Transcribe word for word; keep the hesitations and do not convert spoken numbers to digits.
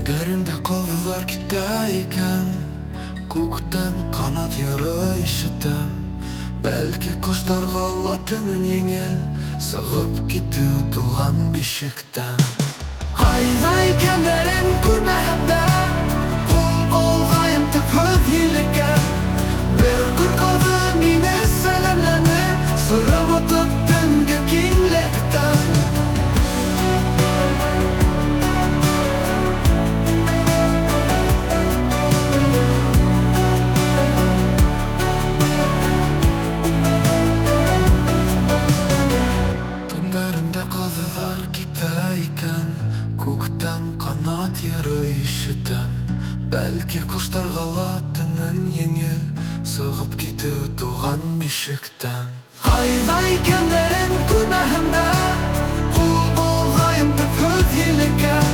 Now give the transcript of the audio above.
Түнлерінде қозылар кетайкан, көктен қанат ярайшыдан. Бәлки құштарға латының еңел, сығып кету туған бешіктен. Қайдай кәмерін көрмәді, қол олғайым тіп өҙгелігі. Бір күрқады мені сәлемләні, сұрап отып түнгі кеңліктен. Көктен қанат ярайшыдан. Бәлки құштарға латының еңел, сығып кету туған бешіктен. Қайдай кәмерін көрмәгенде, қол болғайым деп өҙгелігі.